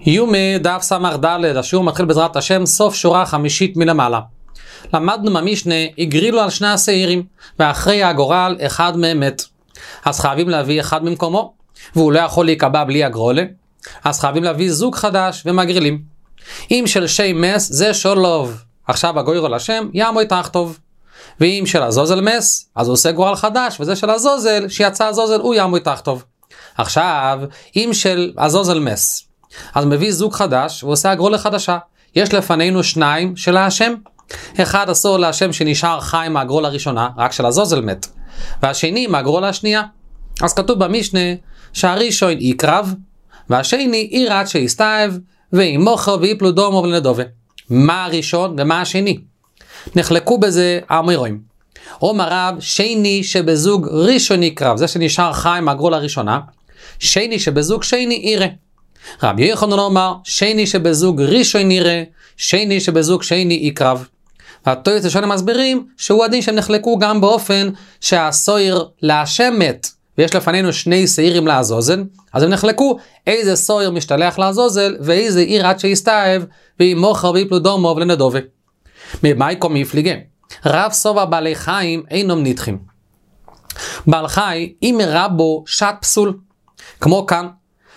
יומי דף סמך ד', השיעור מתחיל בעזרת השם, סוף שורה חמישית מלמעלה. למדנו במשנה, הגרילו על שני השעירים, ואחרי הגורל אחד מהם מת. אז חייבים להביא אחד במקומו, והוא לא יכול להיקבע בלי הגרולה, אז חייבים להביא זוג חדש ומגרילים. אם של שי מס זה שולוב, עכשיו הגוירו לשם יעמוי תחתוב. ואם של הזוזל מס, אז הוא עושה גורל חדש, וזה של הזוזל, שיצא הזוזל הוא יעמוי תחתוב. עכשיו, אם של הזוזל מס, אז מביא זוג חדש ועושה הגרולה חדשה. יש לפנינו שניים של השם. אחד אסור להשם שנשאר חי מהגרולה הראשונה, רק של הזוזל מת. והשני מהגרולה השנייה. אז כתוב במשנה שהראשון יקרב, והשני יראת שיסתאב, וימוכר ויפלו דומו ולנדובה. מה הראשון ומה השני? נחלקו בזה האמורים. אומר רב, שני שבזוג ראשון יקרב, זה שנשאר חי מהגרולה הראשונה, שני שבזוג שני ירא. רבי יוחנן אומר, שני שבזוג ראשון ירא, שני שבזוג שני יקרב. והתוספות הראשונים מסבירים שהוא הדין שהם נחלקו גם באופן שהסויר להשם מת, ויש לפנינו שני שעירים לעזוזל, אז הם נחלקו איזה סויר משתלח לעזוזל, ואיזה עיר עד שיסתאב, וימוכר ויפלו דומו ולנדובה. ממאי קום מפליגה? רב סובה בעלי חיים אינם נדחים. בעל חי, אם הראה בו שעת פסול, כמו כאן,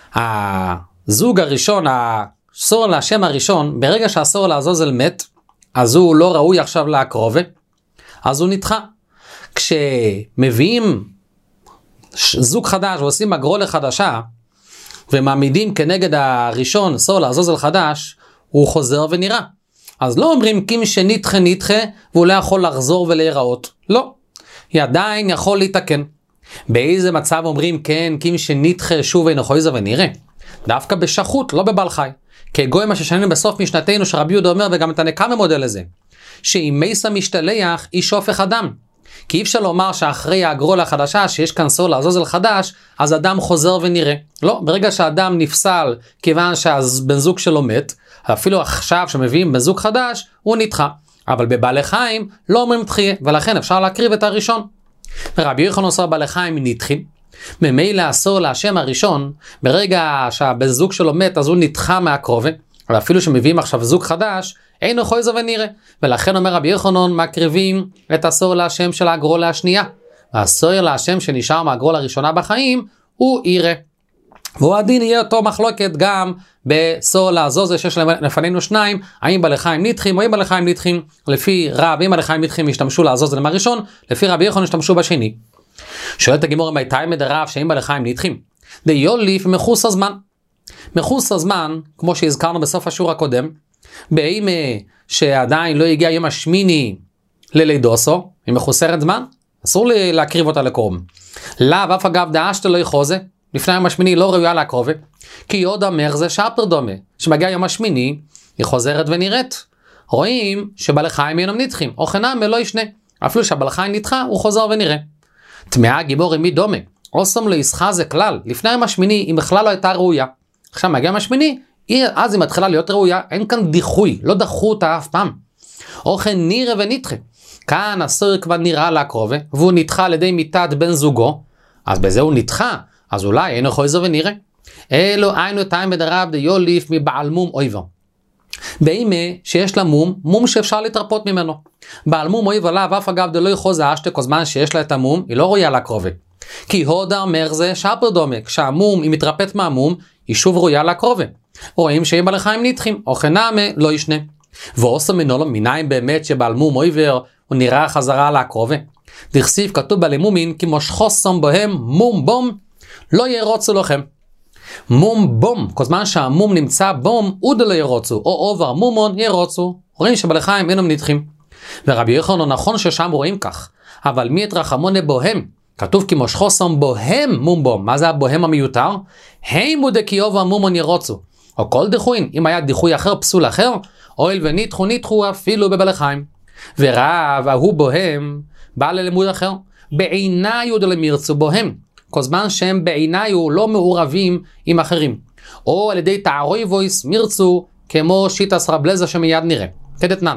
הזוג הראשון, הסור להשם הראשון, ברגע שהסור לעזוזל מת, אז הוא לא ראוי עכשיו להקרובה, אז הוא נדחה. כשמביאים זוג חדש ועושים הגרולה חדשה, ומעמידים כנגד הראשון סור לעזוזל חדש, הוא חוזר ונראה. אז לא אומרים קים שנדחה נדחה, והוא לא יכול לחזור ולהיראות. לא. עדיין יכול להתקן. באיזה מצב אומרים כן, קים שנדחה שוב אינו חויזה ונראה? דווקא בשחות, לא בבעל חי. כגוי מה ששנינו בסוף משנתנו שרבי יהודה אומר, וגם את הנקמה מודל לזה, שאם מייסה משתלח ישופך אדם. כי אי אפשר לומר שאחרי הגרולה החדשה שיש כאן סור לעזוזל חדש, אז אדם חוזר ונראה. לא, ברגע שהאדם נפסל כיוון שהבן זוג שלו מת, אפילו עכשיו שמביאים בן זוג חדש, הוא נדחה. אבל בבעלי חיים לא אומרים דחייה, ולכן אפשר להקריב את הראשון. ורבי יוחנן עושה בעלי חיים נדחים. ממילא הסור להשם הראשון, ברגע שהבן זוג שלו מת, אז הוא נדחה מהקרובה, ואפילו שמביאים עכשיו זוג חדש, אינו חויזו ונראה. ולכן אומר רבי יוחנן, מקריבים את הסור להשם של הגרולה השנייה. והסור להשם שנשאר מהגרולה הראשונה בחיים, הוא ירא. והוא הדין יהיה אותו מחלוקת גם בסור לעזוזל שיש לפנינו שניים, האם בעלי חיים נדחים או אם בעלי חיים נדחים. לפי רב, אם בעלי חיים נדחים ישתמשו לעזוזל הראשון, לפי רבי יוחנן ישתמשו בשני. שואלת הגמרא מתי מדרב שאם בעלי חיים נדחים? דיוליף מחוס הזמן. מחוס הזמן, כמו שהזכרנו בסוף השיעור הקודם, באימה שעדיין לא הגיע יום השמיני ללידוסו, היא מחוסרת זמן, אסור להקריב אותה לקרוב. לאו אף אגב דאשת לא יחוזה, לפני יום השמיני לא ראויה להקרובה, כי עוד אמר זה שפר דומה, שמגיע יום השמיני, היא חוזרת ונראית. רואים שבעלי חיים אינם נדחים, או חנם לא ישנה, אפילו שהבעל חיים נדחה, הוא חוזר ונראה. תמאה גיבור מי דומה, אוסם לא ישחה זה כלל, לפני יום השמיני היא בכלל לא הייתה ראויה. עכשיו מגיע יום השמיני, אז היא מתחילה להיות ראויה, אין כאן דיחוי, לא דחו אותה אף פעם. אוכן נראה ונדחה, כאן הסור כבר נראה להקרובה, והוא נדחה על ידי מיתת בן זוגו, אז בזה הוא נדחה, אז אולי אינו חויזו ונראה. אלו היינו טיים בדרב דיוליף מבעל מום אויבו. באימה שיש לה מום שאפשר להתרפות ממנו. בעל מום אויבו לה, ואף אגב דלא יחוזה אשתה כל זמן שיש לה את המום, היא לא ראויה להקרובה. כי הודה אומר זה שפר דומה, כשהמום היא מתרפאת מהמום, היא שוב ראויה להקרובה. רואים שאם בעלי חיים נדחים, או חנמה לא ישנה. ועושה מנולו, מניים באמת שבעל מום אויבר, הוא נראה חזרה להקרובה. דכסיב כתוב בעלי מומין, כי מושכוסם בהם מום בום, לא ירוצו לכם. מום בום, כל זמן שהמום נמצא בום, עוד לא ירוצו, או עובר מומון ירוצו. רואים שבעלי חיים אינם נדחים. ורבי יוחנן נכון ששם רואים כך, אבל מי את רחמונה בוהם? כתוב כי מושכוסם בוהם מום בום. מה זה הבוהם המיותר? הימו דקי עובר מומון ירוצו. או כל דיחוין, אם היה דיחוי אחר, פסול אחר, אוהל ונדחו אפילו בבעלי חיים. ורב, ההוא בוהם, בא ללימוד אחר, בעיניי עוד למירצו בוהם. כל זמן שהם בעיניי לא מעורבים עם אחרים. או על ידי תערוי וויס מירצו, כמו שיטס רבלזה שמיד נראה. כדתנן.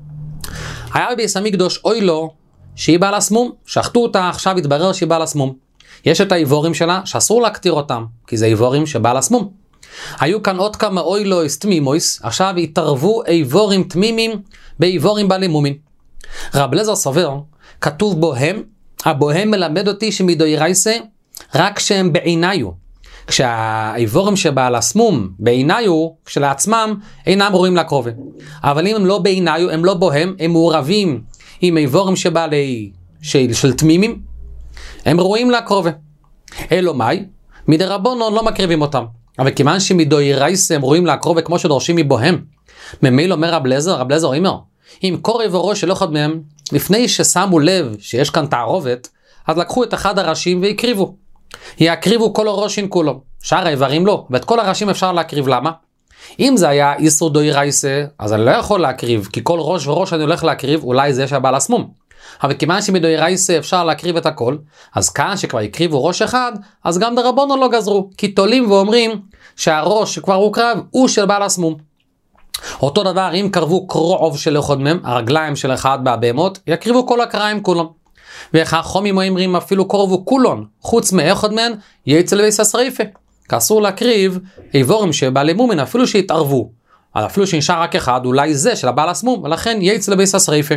היה בביס המקדוש אוי לו, שהיא בעל הסמום, שחטו אותה, עכשיו התברר שהיא בעל הסמום. יש את האיבורים שלה, שאסור להקטיר אותם, כי זה איבורים שבעל הסמום. היו כאן עוד כמה אוילויס תמימויס, עכשיו התערבו איבורים תמימים באיבורים בעלי מומין. רב אליעזר סובר, כתוב בוהם, הבוהם מלמד אותי שמדאורייסה רק שהם בעיניו. כשהאיבורים שבעל הסמום בעיניו, כשלעצמם אינם רואים לקרובה. אבל אם הם לא בעיניו, הם לא בוהם, הם מעורבים עם איבורים שבעלי של תמימים, הם רואים לקרובה. אלו מאי, מדרבנן לא מקריבים אותם. אבל כיוון שמדאורייסה הם רואים לקרובה כמו שדורשים מבוהם, ממילא אומר רב אליעזר אומר, אם קורב או ראש של אחד מהם, לפני ששמו לב שיש כאן תערובת, אז לקחו את אחד הראשים והקריבו. יקריבו כל הראשים כולו, שאר האיברים לא, ואת כל הראשים אפשר להקריב. למה? אם זה היה איסור דאורייסה, אז אני לא יכול להקריב, כי כל ראש וראש אני הולך להקריב, אולי זה שהבעל הסמום. אבל כיוון שמדאורייסה אפשר להקריב את הכל, אז כאן שכבר יקריבו ראש אחד, אז גם דרבנן לא גזרו, כי תולים ואומרים שהראש שכבר הוקרב הוא של בעל הסמום. אותו דבר, אם קרבו קרוב של אחד מהם, הרגליים של אחד מהבהמות, יקריבו כל הקריים כולם. וחכמים אומרים אפילו קרבו כולון, חוץ מאחד מהם, יצא לבית השריפה. כי אסור להקריב איבורים שבעלי מומין, אפילו שהתערבו. אפילו שנשאר רק אחד, אולי זה של הבעל הסמום, ולכן יצא לבית השריפה.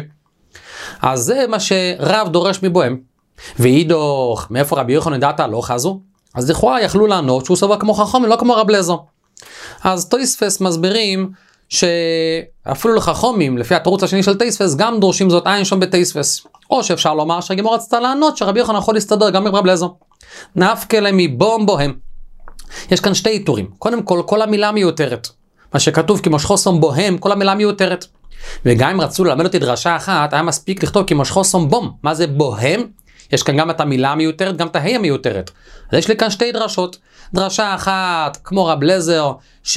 אז זה מה שרב דורש מבוהם. ואידוך, מאיפה רבי יוחנן דעת ההלכה הזו? אז לכאורה יכלו לענות שהוא סובר כמו חכמים, לא כמו רב אליעזר. אז תוספות מסבירים שאפילו לחכמים, לפי התירוץ השני של תוספות, גם דורשים זאת עין שם בתוספות. או שאפשר לומר שהגמרא רצתה לענות שרבי יוחנן יכול להסתדר גם עם רב אליעזר. נפקא ליה מבום בוהם. יש כאן שתי עיטורים. קודם כל המילה מיותרת. מה שכתוב כמשכו סום בוהם, כל המילה מיותרת. וגם אם רצו ללמד אותי דרשה אחת, היה מספיק לכתוב כמשכו סום בום. מה זה בוהם? יש כאן גם את המילה המיותרת, גם את ההי המיותרת. אז יש לי כאן שתי דרשות. דרשה אחת, כמו רב אליעזר,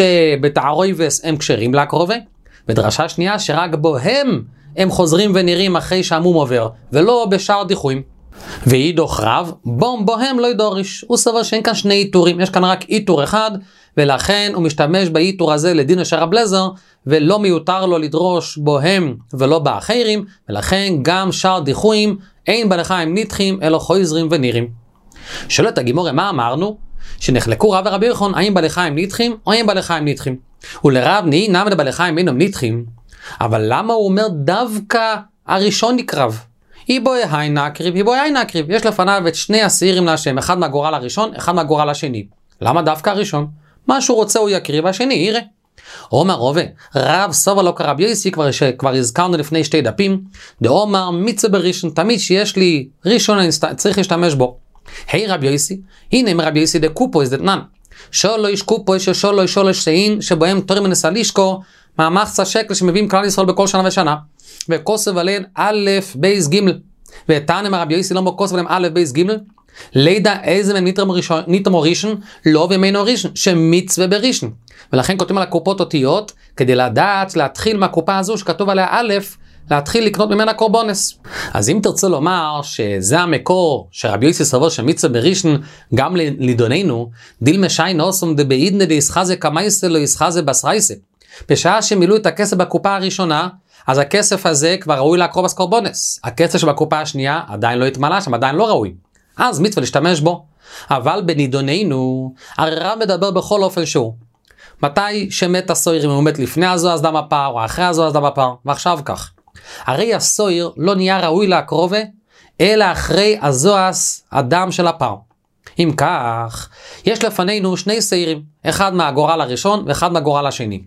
שבתערובת הם כשרים לקרובה, ודרשה שנייה שרק בוהם הם חוזרים ונראים אחרי שהמום עובר, ולא בשאר דיחויים. ואידוך רב, בום בוהם לא ידוריש. הוא סבר שאין כאן שני עיטורים, יש כאן רק עיטור אחד, ולכן הוא משתמש בעיטור הזה לדין של רב אליעזר, ולא מיותר לו לדרוש בוהם ולא באחרים, ולכן גם שאר דיחויים אין בלחיים ניתחים אלא חוזרים ונראים. שואלת הגמרא, מה אמרנו? שנחלקו רב ורבי יוחנן האם בלחיים ניתחים או אין בלחיים ניתחים. ולרב נהי נמי בלחיים אינם ניתחים. אבל למה הוא אומר דווקא הראשון נקרב? איבוי היי נקריב, איבוי היי נקריב. יש לפניו את שני השעירים להשם, אחד מהגורל הראשון, אחד מהגורל השני. למה דווקא הראשון? מה שהוא רוצה הוא יקריב, השני יראה. אומר רובה, רב סובר לא כרב יוסי, כבר הזכרנו לפני שתי דפים, דאמר מצווה בראשון, תמיד שיש לי ראשון אני צריך להשתמש בו. היי רב יוסי, הנה מרב יוסי דקופו דתנן, שולש קופו שולש שאין, שבהם תורים מנסה לשקו, מהמחצה שקל שמביאים כלל ישראל בכל שנה ושנה, וכוסף עליהם א' בייס ג' ותענה מרב יוסי לא מוכוסף עליהם א' בייס ג', לידע איזה מן ניתמו ראשון, לא ומנו ראשון, שמצווה בראשון. ולכן כותבים על הקופות אותיות, כדי לדעת להתחיל מהקופה הזו שכתוב עליה א', להתחיל לקנות ממנה קורבונס. אז אם תרצה לומר שזה המקור שרבי יוסי סבור שמצווה בראשון גם לידוננו, דיל משי נוסום דבעידנא דיסחזה קמייסה לא יסחזה בסרייסה. בשעה שמילאו את הכסף בקופה הראשונה, אז הכסף הזה כבר ראוי להקרובס קורבונס. הכסף שבקופה השנייה עדיין לא התמלא שם, עדיין לא ראוי. אז מצווה להשתמש בו. אבל בנידוננו, הרי רב מדבר בכל אופן שהוא. מתי שמת הסויר, אם הוא מת לפני הזוהז דם הפר, או אחרי הזוהז דם הפר, ועכשיו כך. הרי הסויר לא נהיה ראוי להקרובה, אלא אחרי הזוהז הדם של הפר. אם כך, יש לפנינו שני סיירים, אחד מהגורל הראשון ואחד מהגורל השני.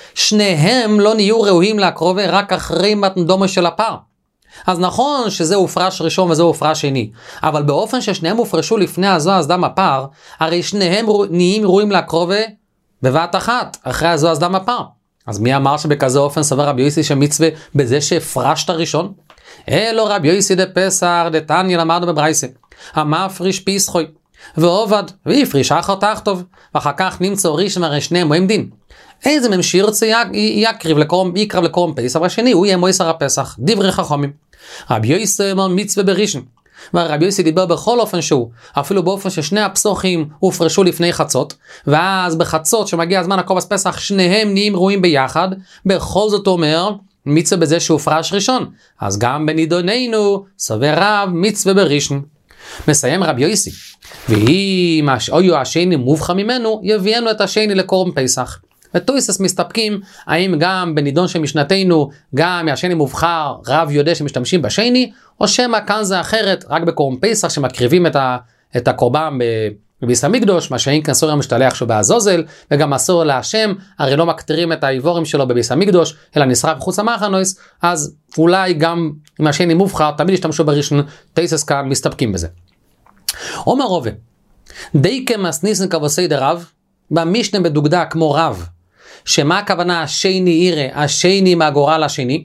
שניהם לא נהיו ראויים להקרובה רק אחרי מתנדומה של הפר. אז נכון שזה הופרש ראשון וזה הופרש שני, אבל באופן ששניהם הופרשו לפני הזוהז דם הפר, הרי שניהם נהיים ראויים להקרובה בבת אחת, אחרי הזוהז דם הפר. אז מי אמר שבכזה אופן סבר רבי יוסי שמצווה בזה שהפרשת ראשון? אלו רבי יוסי דפסח דתניא למדנו בברייסה, המפריש פיסחוי, ועובד, והפריש אחר תחתוב, ואחר כך נמצא ראשון הרי שניהם מהם דין. איזה מהם שירצה יקרב לקורם פסח, והשני הוא יהיה מויסר הפסח, דברי חכמים. רבי יוסי אומר מצווה בראשון, ורבי יוסי דיבר בכל אופן שהוא, אפילו באופן ששני הפסוחים הופרשו לפני חצות, ואז בחצות שמגיע הזמן הקורבן פסח שניהם נהיים ראויים ביחד, בכל זאת אומר מצווה בזה שהופרש ראשון. אז גם בנידוננו סובר רב מצווה בראשון. מסיים רבי יוסי, ואם אויו השני מובחר ממנו, יביאנו את השני לקורבן פסח. ותוספות מסתפקים, האם גם בנידון של משנתנו, גם השני מובחר, רב יודע שמשתמשים בשני, או שמא כאן זה אחרת, רק בקורבן פסח שמקריבים את הקורבן בביס המקדוש, מה שאין כאן אסור המשתלח שהוא בעזוזל, וגם אסור להשם, הרי לא מקטירים את האיבורים שלו בביס המקדוש, אלא נשרף מחוץ למחנוס, אז אולי גם אם השני מובחר, תמיד ישתמשו בראשון, תוספות כאן מסתפקים בזה. אומר רובה, די כמסניסן כבוסי דרב, במשנה בדוגדה כמו רב, שמה הכוונה השני ירא, השני מהגורל השני,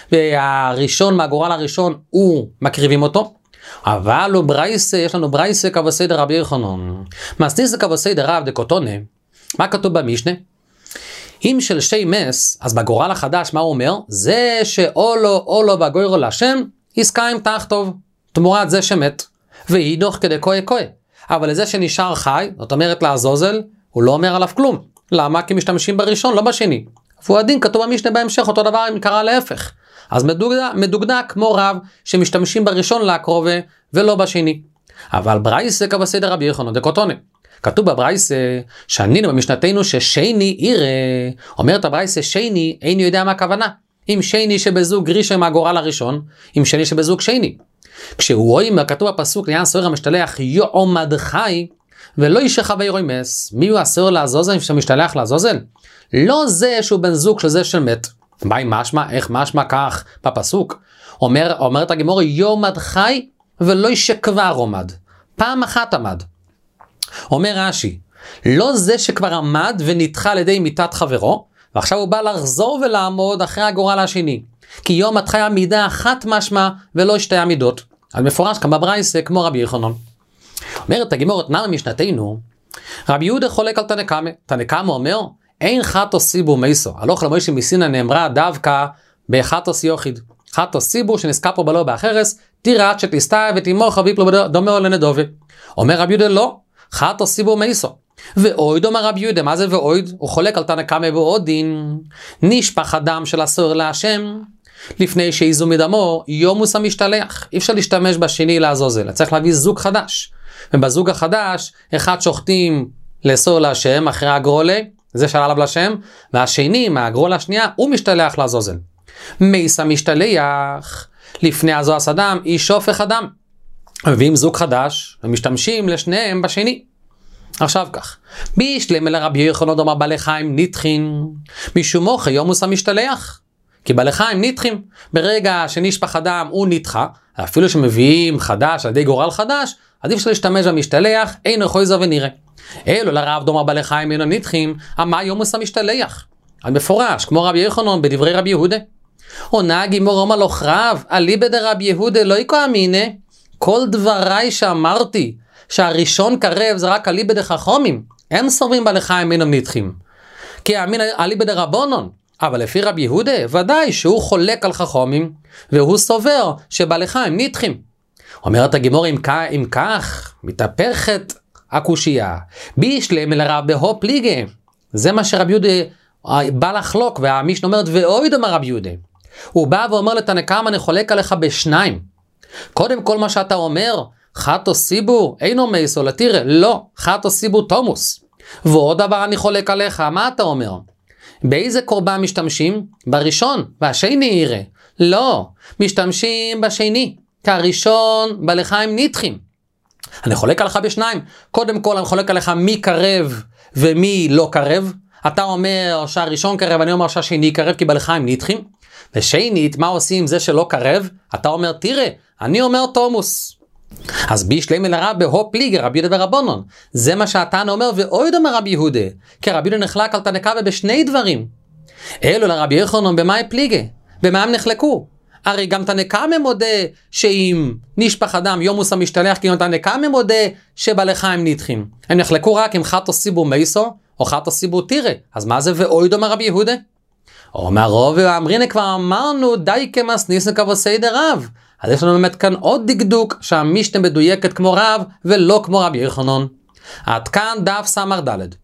והראשון מהגורל הראשון הוא מקריבים אותו, אבל הוא ברייסה, יש לנו ברייסה כבוסי דרב יוחנן, מסניסן כבוסי דרב דקוטונה, מה כתוב במשנה? אם של שי מס, אז בגורל החדש מה הוא אומר? זה שאולו בגוירו להשם, יסקיים תחתוב, תמורת זה שמת, ואידוך כדי כוי. אבל לזה שנשאר חי, זאת אומרת לעזוזל, הוא לא אומר עליו כלום. למה? כי משתמשים בראשון, לא בשני. והוא הדין כתוב במשנה בהמשך, אותו דבר אם קרה להפך. אז מדוגדק כמו רב שמשתמשים בראשון להקרובה ולא בשני. אבל ברייסה כבסדר רבי יוחנן דקוטונה. כתוב בברייסה שענינו במשנתנו ששני ירא. אומרת הברייסה שני, איני יודע מה הכוונה. אם שני שבזוג ראשון מהגורל הראשון, אם שני שבזוג שני. כשהוא רואה, כתוב בפסוק לעניין סוהר המשתלח יועמד חי, ולא ישחווה רומס, מי הוא הסוהר לעזוזל שמשתלח לעזוזל? לא זה שהוא בן זוג של זה של מת. ביי משמע, איך משמע כך בפסוק? אומרת הגמרא יועמד חי, ולא ישכבר עומד. פעם אחת עמד. אומר רש"י, לא זה שכבר עמד ונדחה על ידי מיתת חברו, ועכשיו הוא בא לחזור ולעמוד אחרי הגורל השני. כי יום עד חי עמידה אחת משמע ולא שתי עמידות. אז מפורש כאן בברייסה כמו רבי יוחנן. אומרת הגמרא תנא משנתנו, רבי יהודה חולק על תנא קמא אומר, אין חטוס סיבור מייסו. הלוך למוישה מסיני נאמרה דווקא בחטוס יוחיד. חטוס סיבור שנזכר פה בלא באחרס, תיראת שתסתאי ותימוך ויפלו דומה לנדובה. אומר רבי יהודה לא, חטוס סיבור מייסו. ואויד אומר רבי יהודה, מה זה ואויד? הוא חולק על תנא קמא ועוד דין, נשפך הדם של הסוהר להשם, לפני שיזו מדמו, יומוס המשתלח. אי אפשר להשתמש בשני לעזוזל, צריך להביא זוג חדש. ובזוג החדש, אחד שוחטים לסוהר להשם אחרי הגרולה, זה שעלה עליו לשם, והשני מהגרולה השנייה, הוא משתלח לעזוזל. מייס המשתלח, לפני הזוהס אדם, איש שופך אדם. מביאים זוג חדש, ומשתמשים לשניהם בשני. עכשיו כך, בישלם אל רבי יוחנן דאמר בעלי חיים נדחין, משום מוחה יומוס המשתלח. כי בעלי חיים נדחים, ברגע שנשפך אדם הוא נדחה, אפילו שמביאים חדש על ידי גורל חדש, עדיף שלהשתמש במשתלח, אינו חויזר ונראה. אלו לרב דאמר בעלי חיים אינו נדחים, מה יומוס המשתלח? אז מפורש, כמו רבי יוחנן בדברי רבי יהודה. עונה הגימור אומר לו רב, אליבא דרבי יהודה לא יקרא אמינא, כל דבריי שאמרתי, שהראשון קרב זה רק אליבא דחכמים, הם סוברים בעלי חיים אינם נדחים. כי אליבא דרבנן, אבל לפי רבי יהודה, ודאי שהוא חולק על חכמים, והוא סובר שבעלי חיים נדחים. אומרת הגמור, אם כך, מתהפכת הקושייה, בישלם אל הרב בהו פליגה. זה מה שרבי יהודה בא לחלוק, והמשנה אומרת, ואויד אומר רבי יהודה. הוא בא ואומר לתנא קמא, אני חולק עליך בשניים. קודם כל מה שאתה אומר, חטוס סיבור, אינו מייסו לתירא, לא, חטוס סיבור תומוס. ועוד דבר אני חולק עליך, מה אתה אומר? באיזה קורבן משתמשים? בראשון, והשני ירא. לא, משתמשים בשני, כי הראשון בעלי חיים נדחים. אני חולק עליך בשניים. קודם כל אני חולק עליך מי קרב ומי לא קרב. אתה אומר שהראשון קרב, אני אומר שהשני קרב כי בעלי חיים נדחים. ושנית, מה עושים זה שלא קרב? אתה אומר תראה, אני אומר תומוס. אז בישלם אל הרב בהו פליגה, רבי יהודה ורבנן. זה מה שהתנא אומר, ואויד אומר רבי יהודה. כי רבי יהודה נחלק על תנא קמא בשני דברים. אלו לרבי יוחנן במאי פליגה. במה הם נחלקו? הרי גם תנא קמא מודה שאם נשפך אדם יומוס המשתלח, כי גם תנא קמא מודה שבעלי חיים נדחים. הם נחלקו רק אם חטוס סיבור מייסו, או חטוס סיבור תירא. אז מה זה ואויד אומר רבי יהודה? אומר רוב ואמרינא, כבר אמרנו די כמסניסן כבוסי דרב. אז יש לנו באמת כאן עוד דקדוק שהמשנה מדויקת כמו רב ולא כמו רבי יוחנן. עד כאן דף סמ"ד.